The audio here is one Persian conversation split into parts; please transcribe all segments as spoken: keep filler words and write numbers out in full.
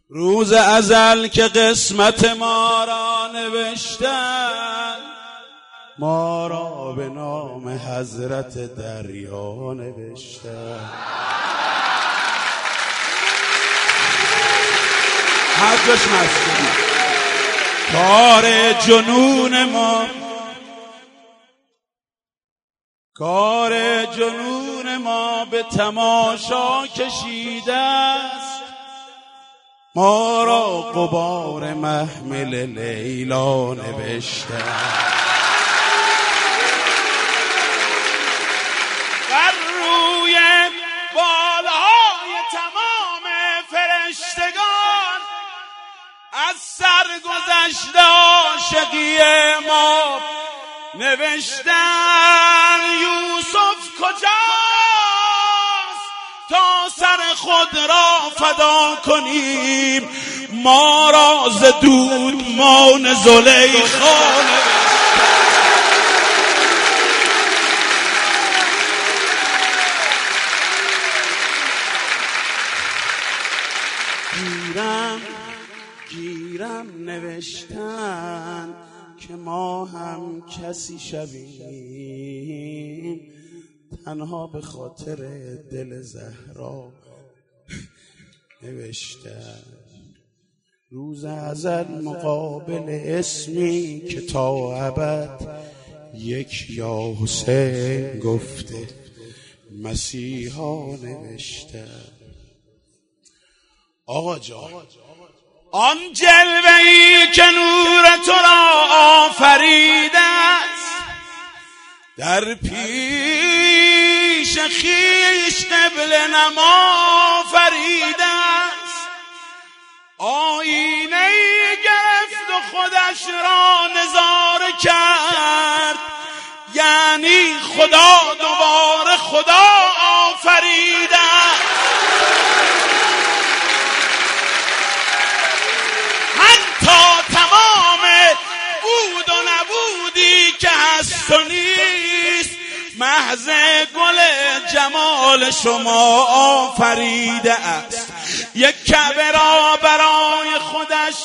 روز ازل که قسمت ما را نوشتن، ما را به نام حضرت دریا نوشتن. حرفش مسئولی کار جنون ما، کار جنون ما به تماشا کشیده است، ما را غبار محمل لیلا نوشته. بر روی بالهای تمام فرشتگان از سرگذشت عاشقی ما نوشتن یوسف کجاست تا سر خود را فدا کنیم، ما را ز دودمان زلیخا گیرم گیرم نوشتن که ما هم کسی شویم، تنها به خاطر دل زهرا نوشتن. روز ازل مقابل اسمی که تا ابد یک یا حسین گفته مسیحا نوشتن. آقا جان، آن جلوه‌ای که نور تو را آفریده است، در پیش خویش قبله نما فریده است. آینه‌ای گرفت و خودش را نظاره کرد، یعنی خدا دوباره خدا آفریده است. تا تمام بود و نبودی که هست و نیست، محض گل جمال شما آفریده است. یک کعبه را برای خودش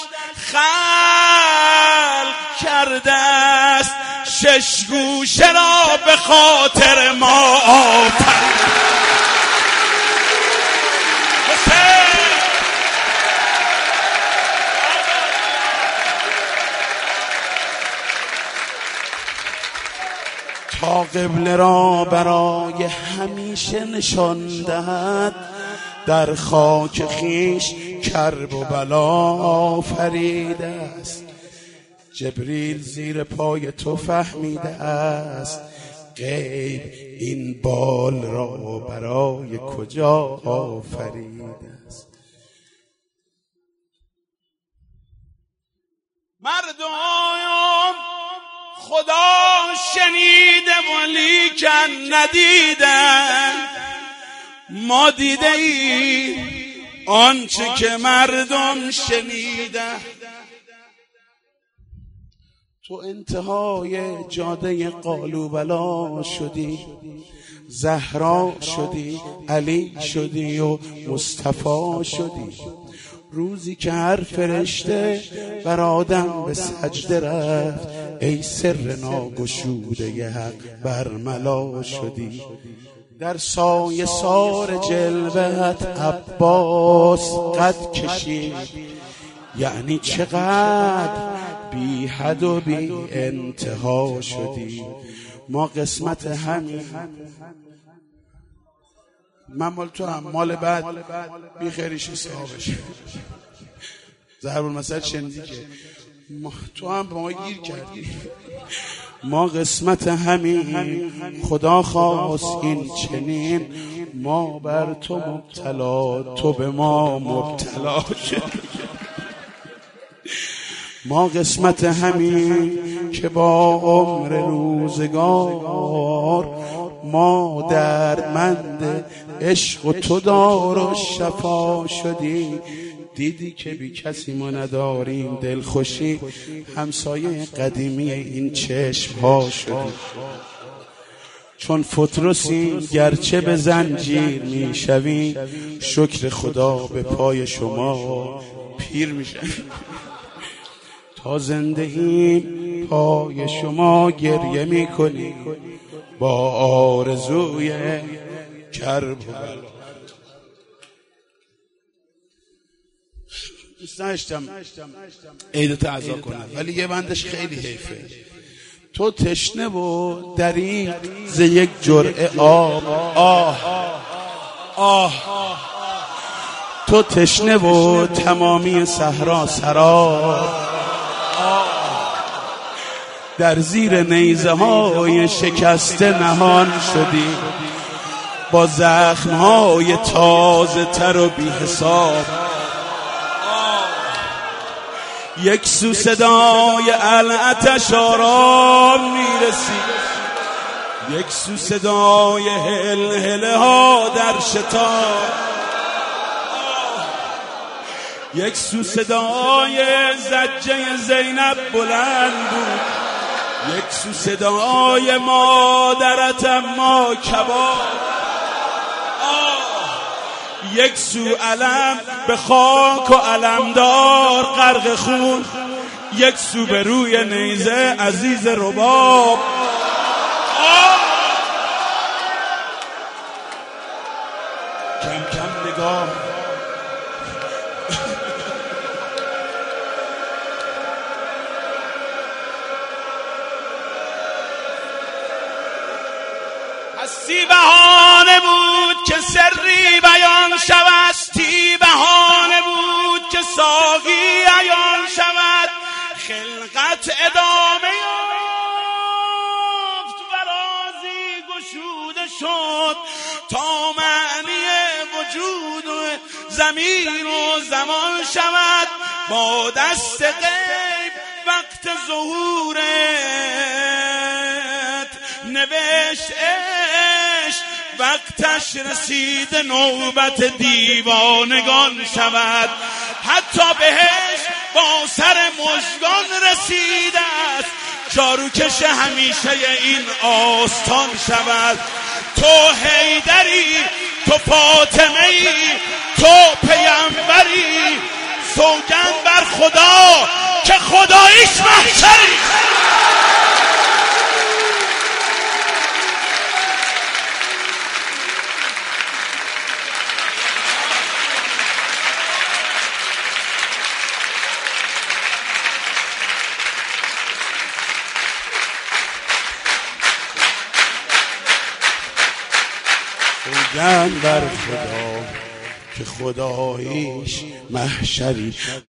خلق کرده است، شش گوشه را به خاطر ما آفریده. تا قبله را برای همیشه نشان دهد، در خاک خیش کرب و بلا آفریده است. جبریل زیر پای تو فهمیده است، غیب این بال را برای کجا آفریده است. مردم خدا شنیده ولیکن ندیدن، ما دیده ای آنچه که مردم شنیدن. تو انتهای جاده قالوبلا شدی، زهرا شدی، علی شدی و مصطفی شدی. روزی که هر فرشته بر آدم به سجده رفت، ای سر ناگشوده حق برملا شدی. در سایه سار جلوهت عباس قد کشید، یعنی چقدر بی حد و بی انتها شدی. ما قسمت همین، من مال تو هم مال بعد بی خیریش صاحبش ضرب المثل شنیدی که ما تو هم به ما گیر کردی. ما قسمت همین، خدا خواست این چنین، ما بر تو مبتلا تو به ما مبتلا شدی. ما قسمت همین که با عمر روزگار ما دردمند عشق و تو دار و شفا شدی. دیدی که بی کسی ما نداریم دلخوشی، همسایه قدیمی این چشم ها شدی. چون فترسیم گرچه به زنجیر میشویم، شکر خدا به پای شما پیر میشویم. تا زنده ایم پای شما گریه میکنیم، با آرزوی کرب و بلا. دوست داشتم عیدت عزا کنم، ولی یه بندش خیلی حیفه. تو تشنه و دریغ ز یک جرعه آب، آه آه تو تشنه و تمامی صحرا سراب، در زیر نیزه های شکسته نهان شدی، با زخم های تازه تر و بی حساب. یک سو صدای العتش آرام میرسی، یک سو صدای هلهله ها در شتاب، یک سو صدای زجه زینب بلند بود، یک سو صدای مادرت اما کباب، یک سو علم به خاک و علمدار غرق خون، یک سو به روی نیزه عزیز رباب. کم کم نگاه هستی بهانه بود که سری بیان شود، تی بهانه بود که ساقی عیان شود، خلقت ادامه یافت و رازی گشوده شد، تا معنی وجود و زمین و زمان شود، با دست غیب وقت ظهورت نوشت عشق، وقتش رسید نوبت دیوانگان شود، حتی بهش با سر مژگان رسیده است، جاروکش همیشه این آستان شود. تو حیدری، تو فاطمه‌ای، تو پیامبری، سوگند بر خدا که خداییش محشری. سوگند بر خدا که خداییش محشری.